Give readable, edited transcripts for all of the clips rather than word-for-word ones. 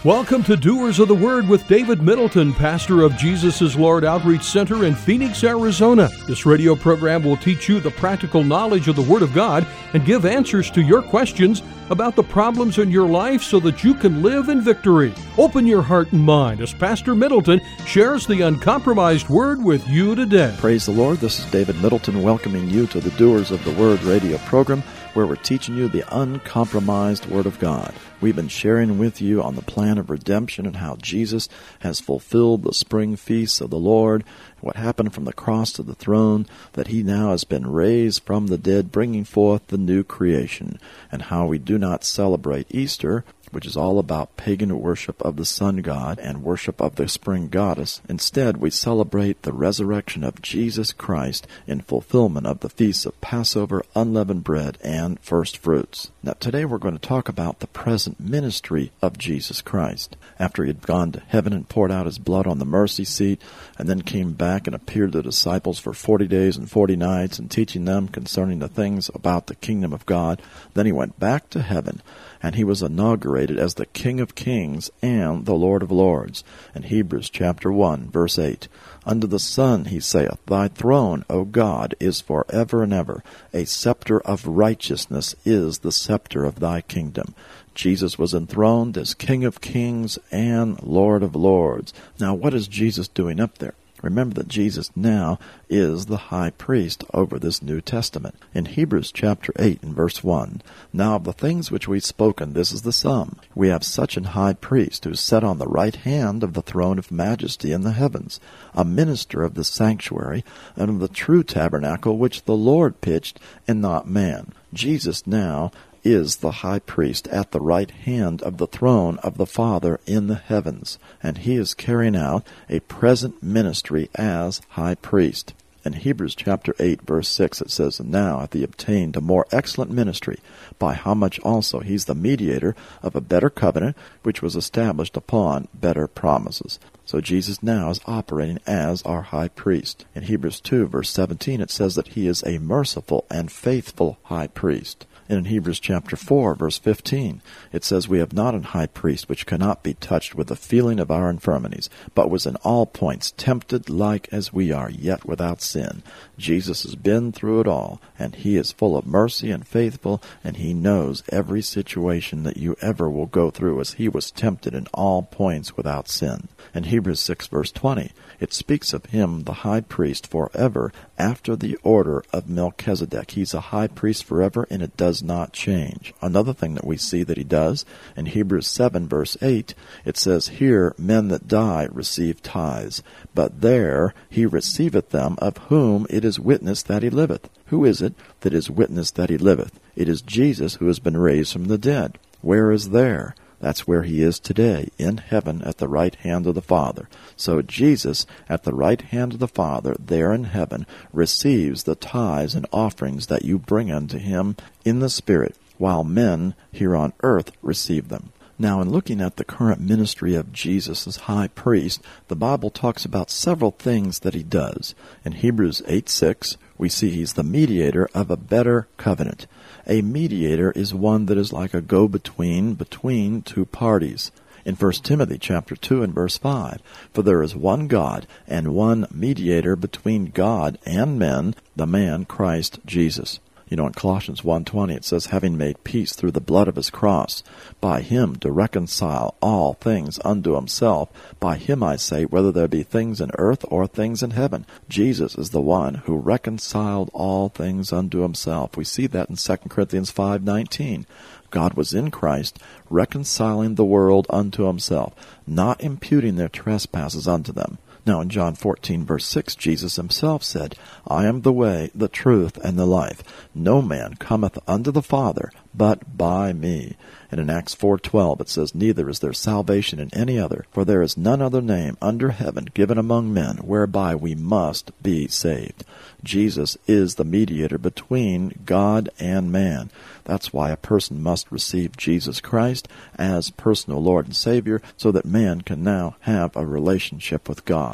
Welcome to Doers of the Word with David Middleton, pastor of Jesus is Lord Outreach Center in Phoenix, Arizona. This radio program will teach you the practical knowledge of the Word of God and give answers to your questions about the problems in your life so that you can live in victory. Open your heart and mind as Pastor Middleton shares the uncompromised Word with you today. Praise the Lord. This is David Middleton welcoming you to the Doers of the Word radio program, where we're teaching you the uncompromised Word of God. We've been sharing with you on the plan of redemption and how Jesus has fulfilled the spring feasts of the Lord, what happened from the cross to the throne, that he now has been raised from the dead, bringing forth the new creation, and how we do not celebrate Easter, which is all about pagan worship of the sun god and worship of the spring goddess. Instead, we celebrate the resurrection of Jesus Christ in fulfillment of the feasts of Passover, unleavened bread, and first fruits. Now, today we're going to talk about the present ministry of Jesus Christ. After he had gone to heaven and poured out his blood on the mercy seat, and then came back and appeared to the disciples for 40 days and 40 nights, and teaching them concerning the things about the kingdom of God, then he went back to heaven, and he was inaugurated as the King of Kings and the Lord of Lords. In Hebrews chapter 1, verse 8, "Under the sun, he saith, Thy throne, O God, is forever and ever. A scepter of righteousness is the scepter of thy kingdom." Jesus was enthroned as King of Kings and Lord of Lords. Now, what is Jesus doing up there? Remember that Jesus now is the high priest over this New Testament. In Hebrews chapter 8 and verse 1, "Now of the things which we've spoken, this is the sum. We have such an high priest who is set on the right hand of the throne of majesty in the heavens, a minister of the sanctuary and of the true tabernacle which the Lord pitched and not man." Jesus now is the high priest at the right hand of the throne of the Father in the heavens, and he is carrying out a present ministry as high priest. In Hebrews chapter 8, verse 6, it says, "And now hath he obtained a more excellent ministry, by how much also he's the mediator of a better covenant, which was established upon better promises." So Jesus now is operating as our high priest. In Hebrews 2, verse 17, it says that he is a merciful and faithful high priest. And in Hebrews chapter 4, verse 15, it says, "We have not an high priest which cannot be touched with the feeling of our infirmities, but was in all points tempted like as we are, yet without sin." Jesus has been through it all, and he is full of mercy and faithful, and he knows every situation that you ever will go through, as he was tempted in all points without sin. In Hebrews 6, verse 20, it speaks of him, the high priest, forever, after the order of Melchizedek. He's a high priest forever, and it does not change. Another thing that we see that he does, in Hebrews 7, verse 8, it says, "Here men that die receive tithes, but there he receiveth them of whom it is witness that he liveth." Who is it that is witness that he liveth? It is Jesus, who has been raised from the dead. Where is there? That's where he is today, in heaven at the right hand of the Father. So Jesus, at the right hand of the Father, there in heaven, receives the tithes and offerings that you bring unto him in the Spirit, while men here on earth receive them. Now, in looking at the current ministry of Jesus as high priest, the Bible talks about several things that he does. In Hebrews 8:6, we see he's the mediator of a better covenant. A mediator is one that is like a go-between between two parties. In 1 Timothy chapter 2 and verse 5, "For there is one God and one mediator between God and men, the man Christ Jesus." You know, in Colossians 1:20, it says, "Having made peace through the blood of his cross, by him to reconcile all things unto himself. By him, I say, whether there be things in earth or things in heaven." Jesus is the one who reconciled all things unto himself. We see that in 2 Corinthians 5:19. God was in Christ, reconciling the world unto himself, not imputing their trespasses unto them. Now in John 14, verse 6, Jesus himself said, "I am the way, the truth, and the life. No man cometh unto the Father but by me." And in Acts 4:12 it says, "Neither is there salvation in any other, for there is none other name under heaven given among men whereby we must be saved." Jesus is the mediator between God and man. That's why a person must receive Jesus Christ as personal Lord and Savior, so that man can now have a relationship with God.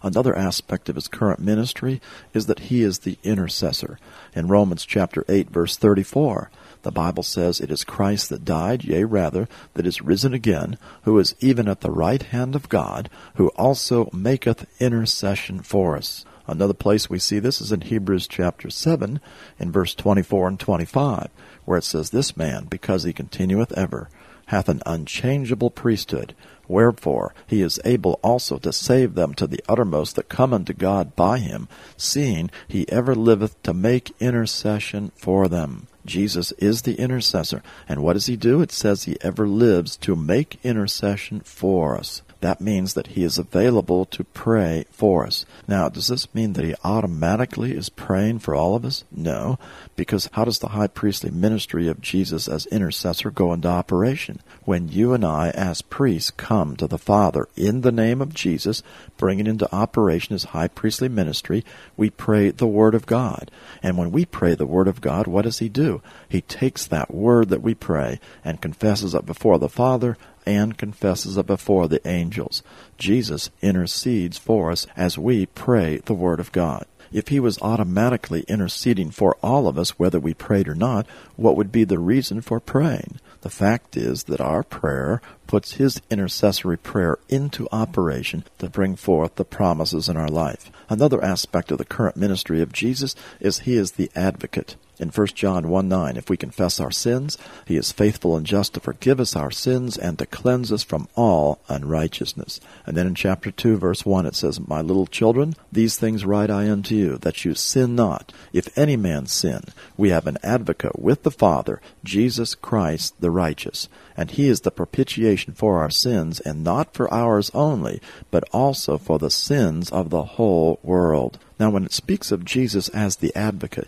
Another aspect of his current ministry is that he is the intercessor. In Romans chapter 8, verse 34, the Bible says, "It is Christ that died, yea, rather, that is risen again, who is even at the right hand of God, who also maketh intercession for us." Another place we see this is in Hebrews chapter 7, in verse 24 and 25, where it says, "This man, because he continueth ever, hath an unchangeable priesthood, wherefore he is able also to save them to the uttermost that come unto God by him, seeing he ever liveth to make intercession for them." Jesus is the intercessor. And what does he do? It says he ever lives to make intercession for us. That means that he is available to pray for us. Now, does this mean that he automatically is praying for all of us? No, because how does the high priestly ministry of Jesus as intercessor go into operation? When you and I, as priests, come to the Father in the name of Jesus, bringing into operation his high priestly ministry, we pray the Word of God. And when we pray the Word of God, what does he do? He takes that word that we pray and confesses it before the Father and confesses it before the angels. Jesus intercedes for us as we pray the Word of God. If he was automatically interceding for all of us, whether we prayed or not, what would be the reason for praying? The fact is that our prayer puts his intercessory prayer into operation to bring forth the promises in our life. Another aspect of the current ministry of Jesus is he is the advocate. In 1 John 1:9, if we confess our sins, he is faithful and just to forgive us our sins and to cleanse us from all unrighteousness. And then in chapter 2, verse 1, it says, "My little children, these things write I unto you, that you sin not. If any man sin, we have an advocate with the Father, Jesus Christ the righteous. And he is the propitiation for our sins, and not for ours only, but also for the sins of the whole world." Now, when it speaks of Jesus as the advocate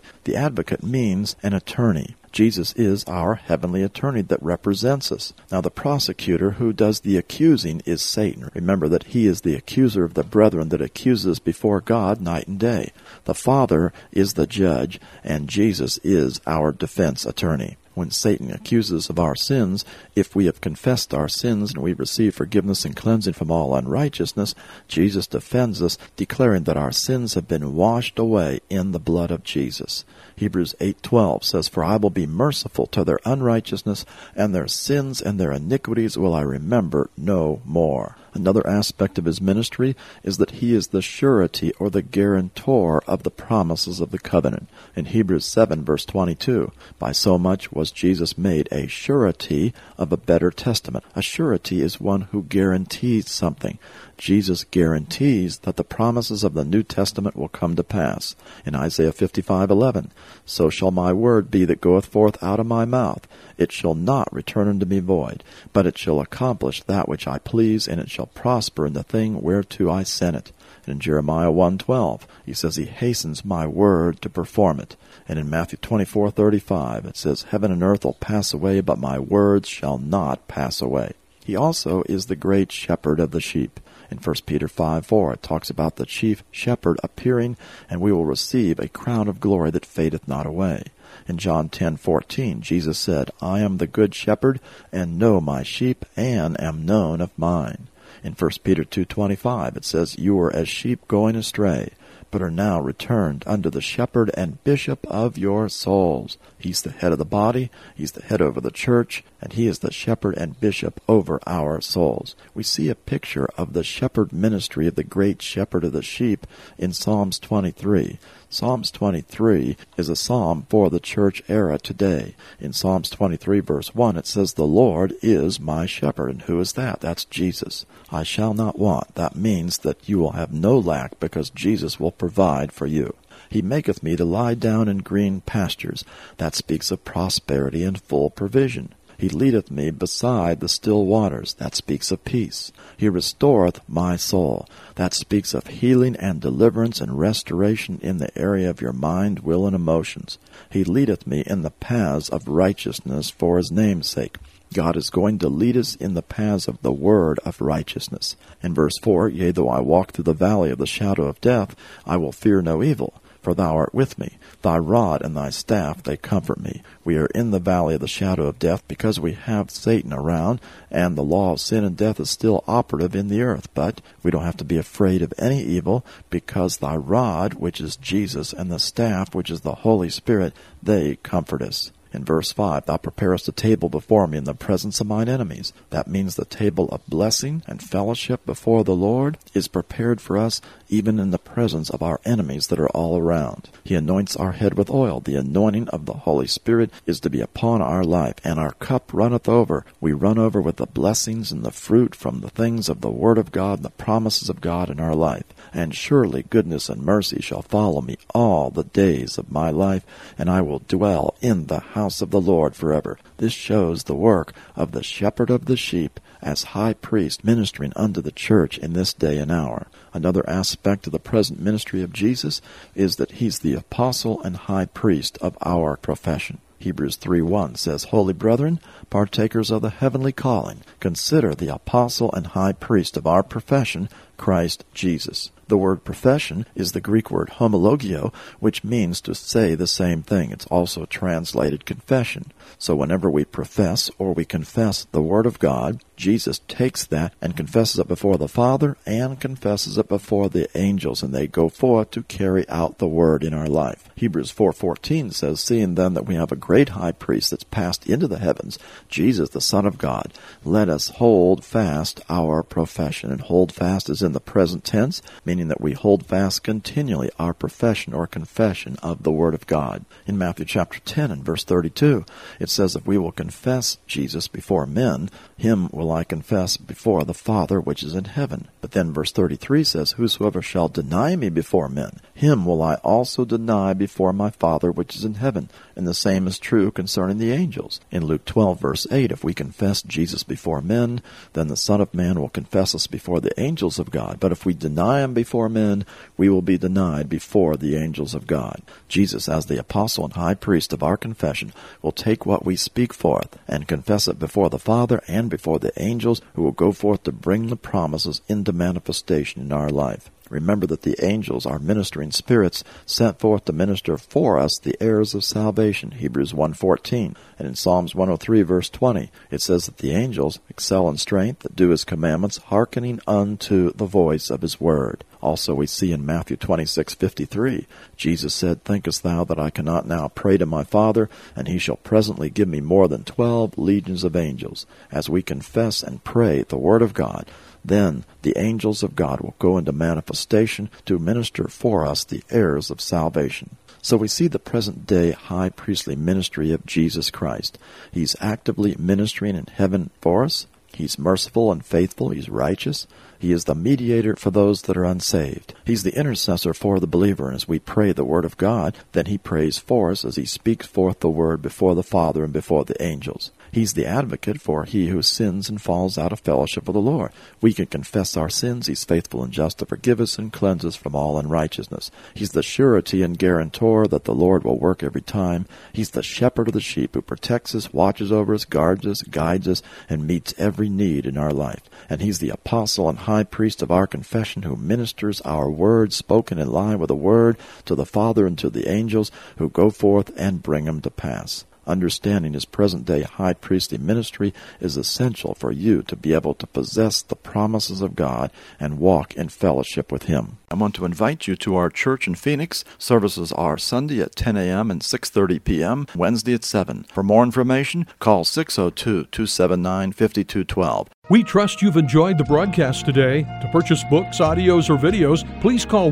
means an attorney. Jesus is our heavenly attorney that represents us. Now, the prosecutor who does the accusing is Satan. Remember that he is the accuser of the brethren that accuses before God night and day. The Father is the judge, and Jesus is our defense attorney. When Satan accuses of our sins, if we have confessed our sins and we receive forgiveness and cleansing from all unrighteousness, Jesus defends us, declaring that our sins have been washed away in the blood of Jesus. Hebrews 8:12 says, "For I will be merciful to their unrighteousness, and their sins and their iniquities will I remember no more." Another aspect of his ministry is that he is the surety or the guarantor of the promises of the covenant. In Hebrews 7, verse 22, "By so much was Jesus made a surety of a better testament." A surety is one who guarantees something. Jesus guarantees that the promises of the New Testament will come to pass. In Isaiah 55:11, "So shall my word be that goeth forth out of my mouth. It shall not return unto me void, but it shall accomplish that which I please, and it shall prosper in the thing whereto I sent it." And in Jeremiah 1:12, he says he hastens my word to perform it. And in Matthew 24:35, it says, "Heaven and earth will pass away, but my words shall not pass away." He also is the great shepherd of the sheep. In 1 Peter 5:4, it talks about the chief shepherd appearing, and we will receive a crown of glory that fadeth not away. In John 10:14, Jesus said, "I am the good shepherd, and know my sheep, and am known of mine." In 1 Peter 2:25, it says, "You are as sheep going astray, but are now returned unto the shepherd and bishop of your souls." He's the head of the body, he's the head over the church, and he is the shepherd and bishop over our souls. We see a picture of the shepherd ministry of the great shepherd of the sheep in Psalms 23. Psalms 23 is a psalm for the church era today. In Psalms 23 verse 1 it says, "The Lord is my shepherd." And who is that? That's Jesus. "I shall not want." That means that you will have no lack because Jesus will provide for you. "He maketh me to lie down in green pastures." That speaks of prosperity and full provision. "He leadeth me beside the still waters." That speaks of peace. "He restoreth my soul." That speaks of healing and deliverance and restoration in the area of your mind, will, and emotions. "He leadeth me in the paths of righteousness for his name's sake." God is going to lead us in the paths of the word of righteousness. In verse 4, "Yea, though I walk through the valley of the shadow of death, I will fear no evil. for thou art with me. Thy rod and thy staff, they comfort me. We are in the valley of the shadow of death because we have Satan around, and the law of sin and death is still operative in the earth. But we don't have to be afraid of any evil, because thy rod, which is Jesus, and the staff, which is the Holy Spirit, they comfort us. In verse 5, thou preparest a table before me in the presence of mine enemies. That means the table of blessing and fellowship before the Lord is prepared for us even in the presence of our enemies that are all around. He anoints our head with oil. The anointing of the Holy Spirit is to be upon our life, and our cup runneth over. We run over with the blessings and the fruit from the things of the Word of God and the promises of God in our life. And surely goodness and mercy shall follow me all the days of my life, and I will dwell in the house of the Lord forever. This shows the work of the shepherd of the sheep as high priest ministering unto the church in this day and hour. Another aspect of the present ministry of Jesus is that he's the apostle and high priest of our profession. Hebrews 3:1 says, Holy brethren, partakers of the heavenly calling, consider the apostle and high priest of our profession, Christ Jesus. The word profession is the Greek word homologio, which means to say the same thing. It's also translated confession. So whenever we profess or we confess the Word of God, Jesus takes that and confesses it before the Father and confesses it before the angels, and they go forth to carry out the Word in our life. Hebrews 4:14 says, Seeing then that we have a great high priest that's passed into the heavens, Jesus the Son of God, let us hold fast our profession. And hold fast is in the present tense, meaning that we hold fast continually our profession or confession of the Word of God. In Matthew chapter 10 and verse 32, it says, If we will confess Jesus before men, him will I confess before the Father which is in heaven. But then verse 33 says, Whosoever shall deny me before men, him will I also deny before my Father which is in heaven. And the same is true concerning the angels. In Luke 12 verse 8, if we confess Jesus before men, then the Son of Man will confess us before the angels of God. But if we deny him before men, we will be denied before the angels of God. Jesus, as the apostle and high priest of our confession, will take what we speak forth and confess it before the Father and before the angels, who will go forth to bring the promises into manifestation in our life. Remember that the angels are ministering spirits sent forth to minister for us, the heirs of salvation, Hebrews 1:14. And in Psalms 103 verse 20, it says that the angels excel in strength that do his commandments, hearkening unto the voice of his word. Also we see in Matthew 26:53, Jesus said, Thinkest thou that I cannot now pray to my Father, and he shall presently give me more than 12 legions of angels? As we confess and pray the word of God, then the angels of God will go into manifestation to minister for us, the heirs of salvation. So we see the present-day high priestly ministry of Jesus Christ. He's actively ministering in heaven for us. He's merciful and faithful. He's righteous. He is the mediator for those that are unsaved. He's the intercessor for the believer, and as we pray the Word of God, then he prays for us as he speaks forth the Word before the Father and before the angels. He's the advocate for he who sins and falls out of fellowship with the Lord. We can confess our sins. He's faithful and just to forgive us and cleanse us from all unrighteousness. He's the surety and guarantor that the Lord will work every time. He's the shepherd of the sheep who protects us, watches over us, guards us, guides us, and meets every need in our life. And he's the apostle and high priest of our confession who ministers our words spoken in line with the Word to the Father and to the angels who go forth and bring them to pass. Understanding his present-day high priestly ministry is essential for you to be able to possess the promises of God and walk in fellowship with him. I want to invite you to our church in Phoenix. Services are Sunday at 10 a.m. and 6:30 p.m., Wednesday at 7. For more information, call 602-279-5212. We trust you've enjoyed the broadcast today. To purchase books, audios, or videos, please call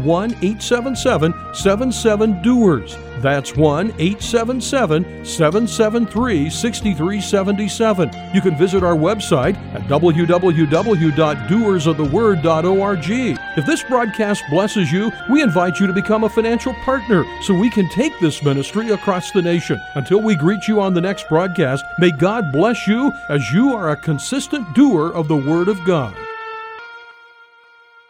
1-877-77-DOERS. That's 1-877-773-6377. You can visit our website at www.doersoftheword.org. If this broadcast blesses you, we invite you to become a financial partner so we can take this ministry across the nation. Until we greet you on the next broadcast, may God bless you as you are a consistent doer of the Word of God.